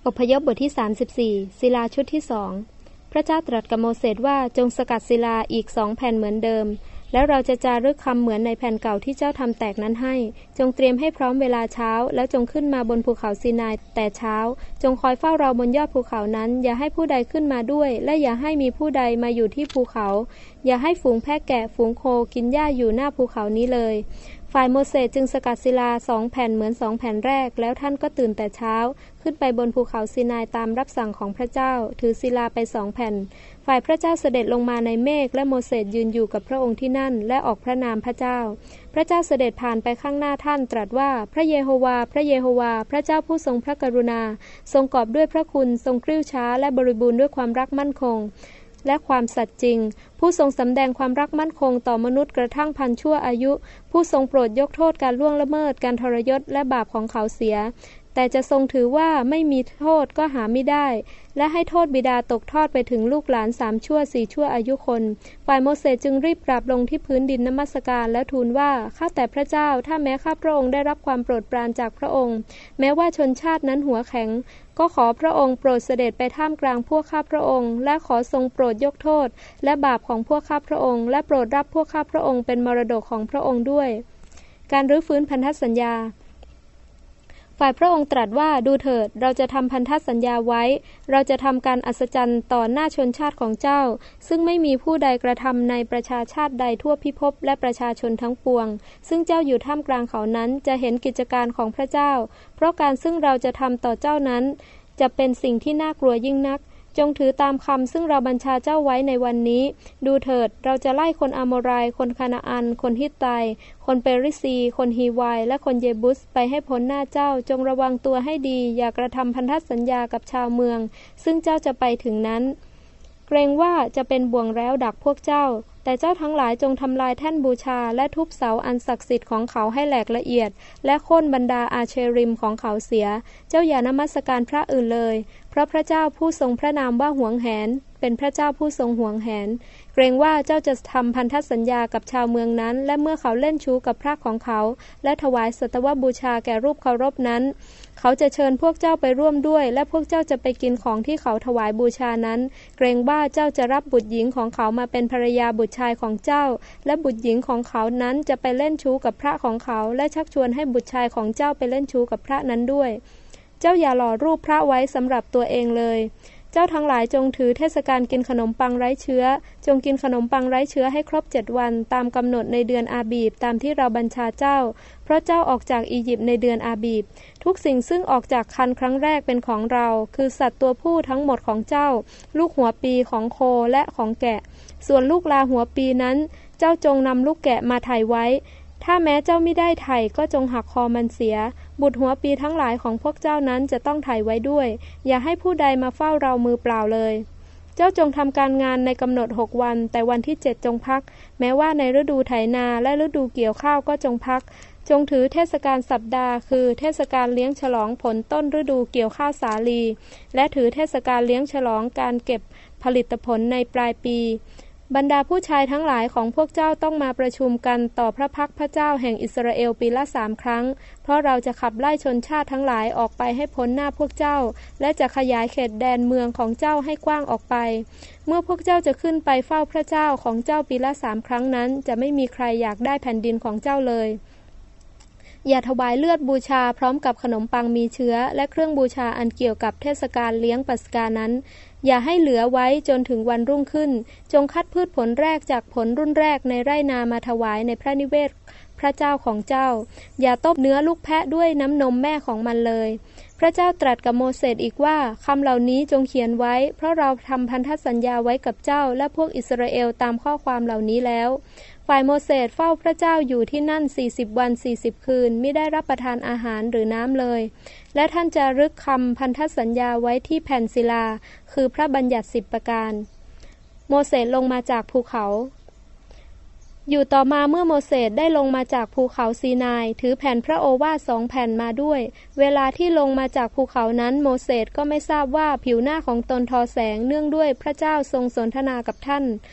อพยพบทที่34ศิลาชุดที่2พระเจ้าตรัสกับโมเสสว่าจงสกัดศิลาอีก2แผ่นเหมือนเดิมแล้วเราจะจารึกคำเหมือนในแผ่นเก่าที่เจ้าทำแตกนั้นให้จงเตรียมให้พร้อมเวลาเช้าแล้วจงขึ้นมาบนภูเขาซีนายแต่เช้าจงคอยเฝ้าเราบนยอดภูเขานั้นอย่าให้ผู้ใดขึ้นมาด้วยและอย่าให้มีผู้ใดมาอยู่ที่ภูเขาอย่าให้ฝูงแพะแกะฝูงโคกินหญ้าอยู่หน้าภูเขานี้เลยฝ่ายโมเสสจึงสกัดศิลา2แผ่นเหมือน2แผ่นแรกแล้วท่านก็ตื่นแต่เช้าขึ้นไปบนภูเขาซีนายตามรับสั่งของพระเจ้าถือศิลาไป2แผ่นฝ่ายพระเจ้าเสด็จลงมาในเมฆและโมเสสยืนอยู่กับพระองค์ที่นั่นและออกพระนามพระเจ้าพระเจ้าเสด็จผ่านไปข้างหน้าท่านตรัสว่าพระเยโฮวาพระเยโฮวาพระเจ้าผู้ทรงพระกรุณาทรงกอบด้วยพระคุณทรงกริ้วช้าและบริบูรณ์ด้วยความรักมั่นคงและความสัตย์จริงผู้ทรงสำแดงความรักมั่นคงต่อมนุษย์กระทั่งพันชั่วอายุผู้ทรงโปรดยกโทษการล่วงละเมิดการทรยศและบาปของเขาเสียแต่จะทรงถือว่าไม่มีโทษก็หาไม่ได้และให้โทษบิดาตกทอดไปถึงลูกหลาน3ชั่ว4ชั่วอายุคนฝ่ายโมเสสจึงรีบกราบลงที่พื้นดินนมัสการแล้วทูลว่าข้าแต่พระเจ้าถ้าแม้ข้าพระองค์ได้รับความโปรดปรานจากพระองค์แม้ว่าชนชาตินั้นหัวแข็งก็ขอพระองค์โปรดเสด็จไปท่ามกลางพวกข้าพระองค์และขอทรงโปรดยกโทษและบาปของพวกข้าพระองค์และโปรดรับพวกข้าพระองค์เป็นมรดกของพระองค์ด้วยการรื้อฟื้นพันธสัญญาฝ่ายพระองค์ตรัสว่าดูเถิดเราจะทำพันธสัญญาไว้เราจะทำการอัศจรรย์ต่อหน้าชนชาติของเจ้าซึ่งไม่มีผู้ใดกระทำในประชาชาติใดทั่วพิภพและประชาชนทั้งปวงซึ่งเจ้าอยู่ท่ามกลางเขานั้นจะเห็นกิจการของพระเจ้าเพราะการซึ่งเราจะทำต่อเจ้านั้นจะเป็นสิ่งที่น่ากลัวยิ่งนักจงถือตามคำซึ่งเราบัญชาเจ้าไว้ในวันนี้ดูเถิดเราจะไล่คนอาโมไรคนคานาอันคนฮิตไตคนเปริซีคนฮีวายและคนเยบุสไปให้พ้นหน้าเจ้าจงระวังตัวให้ดีอย่ากระทำพันธสัญญากับชาวเมืองซึ่งเจ้าจะไปถึงนั้นเกรงว่าจะเป็นบ่วงแร้วดักพวกเจ้าแต่เจ้าทั้งหลายจงทำลายแท่นบูชาและทุบเสาอันศักดิ์สิทธิ์ของเขาให้แหลกละเอียดและโค่นบรรดาอาเชริมของเขาเสียเจ้าอย่านมัสการพระอื่นเลยเพราะพระเจ้าผู้ทรงพระนามว่าหวงแหนเป็นพระเจ้าผู้ทรงหวงแหนเกรงว่าเจ้าจะทำพันธสัญญากับชาวเมืองนั้นและเมื่อเขาเล่นชู้กับพระของเขาและถวายสัตวบูชาแก่รูปเคารพนั้นเขาจะเชิญพวกเจ้าไปร่วมด้วยและพวกเจ้าจะไปกินของที่เขาถวายบูชานั้นเกรงว่าเจ้าจะรับบุตรหญิงของเขามาเป็นภรรยาบุตรชายของเจ้าและบุตรหญิงของเขานั้นจะไปเล่นชู้กับพระของเขาและชักชวนให้บุตรชายของเจ้าไปเล่นชู้กับพระนั้นด้วยเจ้าอย่าหล่อรูปพระไว้สำหรับตัวเองเลยเจ้าทั้งหลายจงถือเทศกาลกินขนมปังไร้เชื้อจงกินขนมปังไร้เชื้อให้ครบ7 วันตามกำหนดในเดือนอาบีบตามที่เราบัญชาเจ้าเพราะเจ้าออกจากอียิปต์ในเดือนอาบีบทุกสิ่งซึ่งออกจากครรภ์ครั้งแรกเป็นของเราคือสัตว์ตัวผู้ทั้งหมดของเจ้าลูกหัวปีของโคและของแกะส่วนลูกลาหัวปีนั้นเจ้าจงนำลูกแกะมาไถ่ไว้ถ้าแม้เจ้าไม่ได้ไถ่ก็จงหักคอมันเสียบุตรหัวปีทั้งหลายของพวกเจ้านั้นจะต้องไถ่ไว้ด้วยอย่าให้ผู้ใดมาเฝ้าเรามือเปล่าเลยเจ้าจงทำการงานในกำหนด6 วันแต่วันที่7จงพักแม้ว่าในฤดูไถนาและฤดูเกี่ยวข้าวก็จงพักจงถือเทศกาลสัปดาห์คือเทศกาลเลี้ยงฉลองผลต้นฤดูเกี่ยวข้าวสาลีและถือเทศกาลเลี้ยงฉลองการเก็บผลิตผลในปลายปีบรรดาผู้ชายทั้งหลายของพวกเจ้าต้องมาประชุมกันต่อพระพักพระเจ้าแห่งอิสราเอลปีละ3 ครั้งเพราะเราจะขับไล่ชนชาติทั้งหลายออกไปให้พ้นหน้าพวกเจ้าและจะขยายเขตแดนเมืองของเจ้าให้กว้างออกไปเมื่อพวกเจ้าจะขึ้นไปเฝ้าพระเจ้าของเจ้าปีละ3 ครั้งนั้นจะไม่มีใครอยากได้แผ่นดินของเจ้าเลยอย่าถวายเลือดบูชาพร้อมกับขนมปังมีเชื้อและเครื่องบูชาอันเกี่ยวกับเทศกาลเลี้ยงปัสกานั้นอย่าให้เหลือไว้จนถึงวันรุ่งขึ้นจงคัดพืชผลแรกจากผลรุ่นแรกในไร่นามาถวายในพระนิเวศพระเจ้าของเจ้าอย่าต้มเนื้อลูกแพะด้วยน้ำนมแม่ของมันเลยพระเจ้าตรัสกับโมเสสอีกว่าคำเหล่านี้จงเขียนไว้เพราะเราทำพันธสัญญาไว้กับเจ้าและพวกอิสราเอลตามข้อความเหล่านี้แล้วฝ่ายโมเสสเฝ้าพระเจ้าอยู่ที่นั่น40 วัน40 คืนไม่ได้รับประทานอาหารหรือน้ำเลยและท่านจะรึกคำพันธสัญญาไว้ที่แผ่นศิลาคือพระบัญญัติ10 ประการโมเสสลงมาจากภูเขาอยู่ต่อมาเมื่อโมเสสได้ลงมาจากภูเขาซีนายถือแผ่นพระโอวาท2 แผ่นมาด้วยเวลาที่ลงมาจากภูเขานั้นโมเสสก็ไม่ทราบว่าผิวหน้าของตนทอแสงเนื่องด้วยพระเจ้าทรงสนทนากับท่าน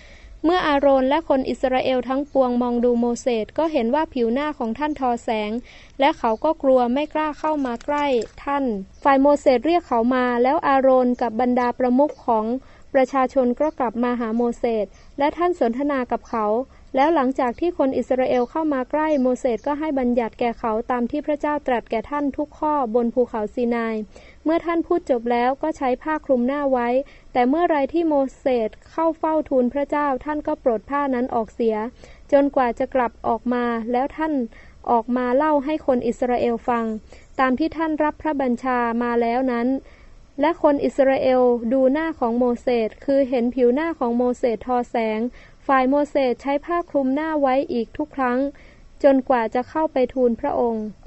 เมื่ออาโรนและคนอิสราเอลทั้งปวงมองดูโมเสสก็เห็นว่าผิวหน้าของท่านทอแสงและเขาก็กลัวไม่กล้าเข้ามาใกล้ท่านฝ่ายโมเสสเรียกเขามาแล้วอาโรนกับบรรดาประมุขของประชาชนก็กลับมาหาโมเสสและท่านสนทนากับเขาแล้วหลังจากที่คนอิสราเอลเข้ามาใกล้โมเสสก็ให้บัญญัติแก่เขาตามที่พระเจ้าตรัสแก่ท่านทุกข้อบนภูเขาซีนายเมื่อท่านพูดจบแล้วก็ใช้ผ้าคลุมหน้าไว้แต่เมื่อไรที่โมเสสเข้าเฝ้าทูลพระเจ้าท่านก็ปลดผ้านั้นออกเสียจนกว่าจะกลับออกมาแล้วท่านออกมาเล่าให้คนอิสราเอลฟังตามที่ท่านรับพระบัญชามาแล้วนั้นและคนอิสราเอลดูหน้าของโมเสสคือเห็นผิวหน้าของโมเสสทอแสงฝ่ายโมเสสใช้ผ้าคลุมหน้าไว้อีกทุกครั้งจนกว่าจะเข้าไปทูลพระองค์